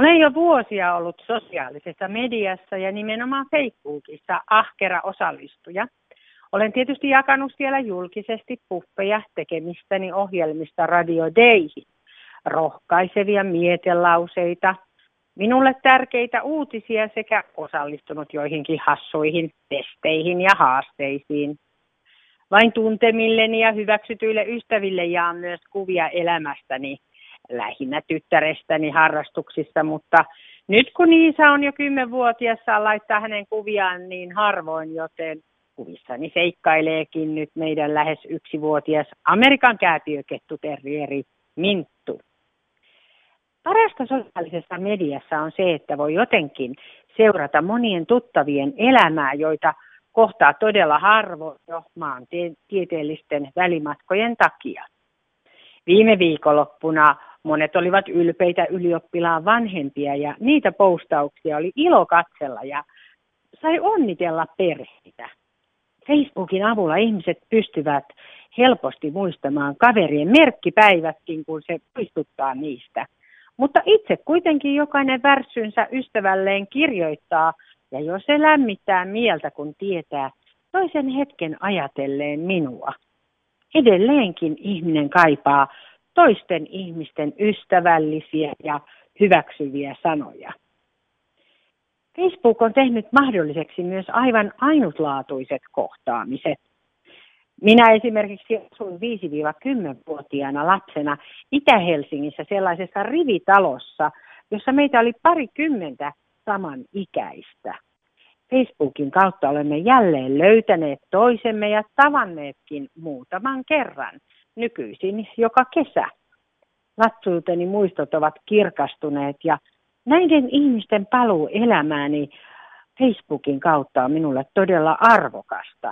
Olen jo vuosia ollut sosiaalisessa mediassa ja nimenomaan Facebookissa ahkera osallistuja. Olen tietysti jakanut siellä julkisesti puffeja tekemistäni ohjelmista radiodeihin, rohkaisevia mietelauseita, minulle tärkeitä uutisia sekä osallistunut joihinkin hassuihin testeihin ja haasteisiin. Vain tuntemilleni ja hyväksytyille ystäville jaan myös kuvia elämästäni, lähinnä tyttärestäni harrastuksissa, mutta nyt kun Iisa on jo 10-vuotias, saa laittaa hänen kuviaan niin harvoin, joten kuvissani seikkaileekin nyt meidän lähes 1-vuotias Amerikan kääpiökettuterrieri Minttu. Parasta sosiaalisessa mediassa on se, että voi jotenkin seurata monien tuttavien elämää, joita kohtaa todella harvoin jo maantieteellisten välimatkojen takia. Viime viikonloppuna monet olivat ylpeitä ylioppilaan vanhempia ja niitä postauksia oli ilo katsella ja sai onnitella perheitä. Facebookin avulla ihmiset pystyvät helposti muistamaan kaverien merkkipäivätkin, kun se muistuttaa niistä. Mutta itse kuitenkin jokainen värssynsä ystävälleen kirjoittaa, ja jos se lämmittää mieltä, kun tietää toisen hetken ajatelleen minua. Edelleenkin ihminen kaipaa toisten ihmisten ystävällisiä ja hyväksyviä sanoja. Facebook on tehnyt mahdolliseksi myös aivan ainutlaatuiset kohtaamiset. Minä esimerkiksi asuin 5-10-vuotiaana lapsena Itä-Helsingissä sellaisessa rivitalossa, jossa meitä oli 20 samanikäistä. Facebookin kautta olemme jälleen löytäneet toisemme ja tavanneetkin muutaman kerran, nykyisin joka kesä. Lapsuuteni muistot ovat kirkastuneet ja näiden ihmisten paluu elämääni Facebookin kautta on minulle todella arvokasta.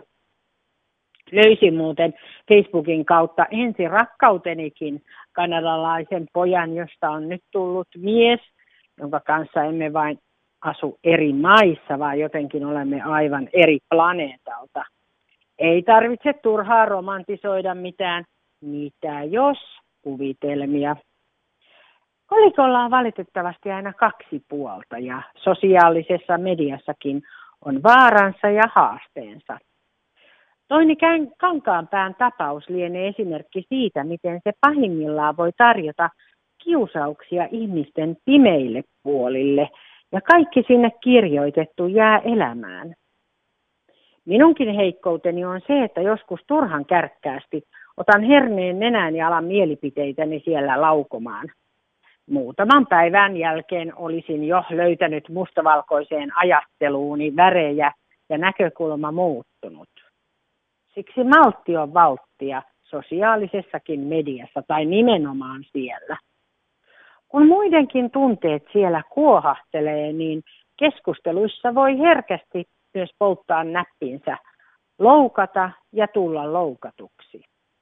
Löysin muuten Facebookin kautta ensi rakkautenikin kanadalaisen pojan, josta on nyt tullut mies, jonka kanssa emme vain asu eri maissa, vaan jotenkin olemme aivan eri planeetalta. Ei tarvitse turhaa romantisoida mitään, mitä jos kuvitelmia. Kolikolla on valitettavasti aina 2 puolta ja sosiaalisessa mediassakin on vaaransa ja haasteensa. Toini Kankaanpään tapaus lienee esimerkki siitä, miten se pahimmillaan voi tarjota kiusauksia ihmisten pimeille puolille ja kaikki sinne kirjoitettu jää elämään. Minunkin heikkouteni on se, että joskus turhan kärkkäästi otan herneen nenään ja alan mielipiteitäni siellä laukomaan. Muutaman päivän jälkeen olisin jo löytänyt mustavalkoiseen ajatteluuni värejä ja näkökulma muuttunut. Siksi maltti on valttia sosiaalisessakin mediassa tai nimenomaan siellä. Kun muidenkin tunteet siellä kuohahtelee, niin keskusteluissa voi herkästi myös polttaa näppinsä, loukata ja tulla loukatuksi.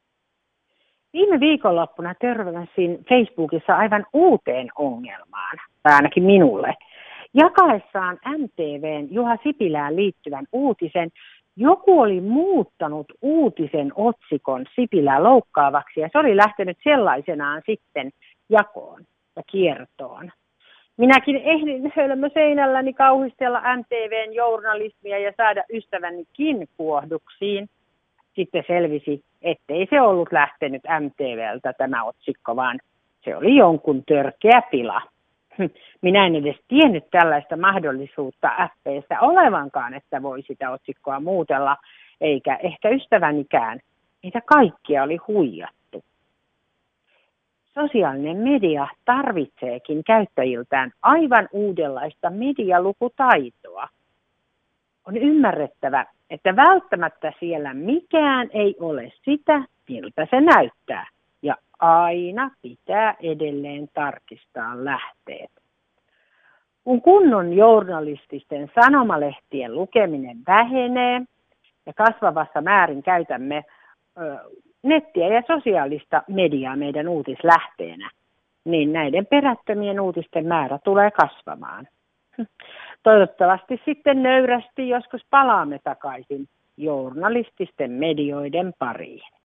Viime viikonloppuna törmäsin Facebookissa aivan uuteen ongelmaan, tai ainakin minulle. Jakaessaan MTV:n Juha Sipilään liittyvän uutisen, joku oli muuttanut uutisen otsikon Sipilää loukkaavaksi ja se oli lähtenyt sellaisenaan sitten jakoon ja kiertoon. Minäkin ehdin hölmöseinälläni kauhistella MTV:n journalismia ja saada ystävänikin kuohduksiin. Sitten selvisi, ettei se ollut lähtenyt MTV:ltä tämä otsikko, vaan se oli jonkun törkeä pila. Minä en edes tiennyt tällaista mahdollisuutta FB:ssä olevankaan, että voi sitä otsikkoa muutella, eikä ehkä ystävänikään. Niitä kaikkia oli huijattu. Sosiaalinen media tarvitseekin käyttäjiltään aivan uudenlaista medialukutaitoa. On ymmärrettävä, että välttämättä siellä mikään ei ole sitä, miltä se näyttää. Ja aina pitää edelleen tarkistaa lähteet. Kun kunnon journalististen sanomalehtien lukeminen vähenee ja kasvavassa määrin käytämme nettiä ja sosiaalista mediaa meidän uutislähteenä, niin näiden perättömien uutisten määrä tulee kasvamaan. Toivottavasti sitten nöyrästi joskus palaamme takaisin journalististen medioiden pariin.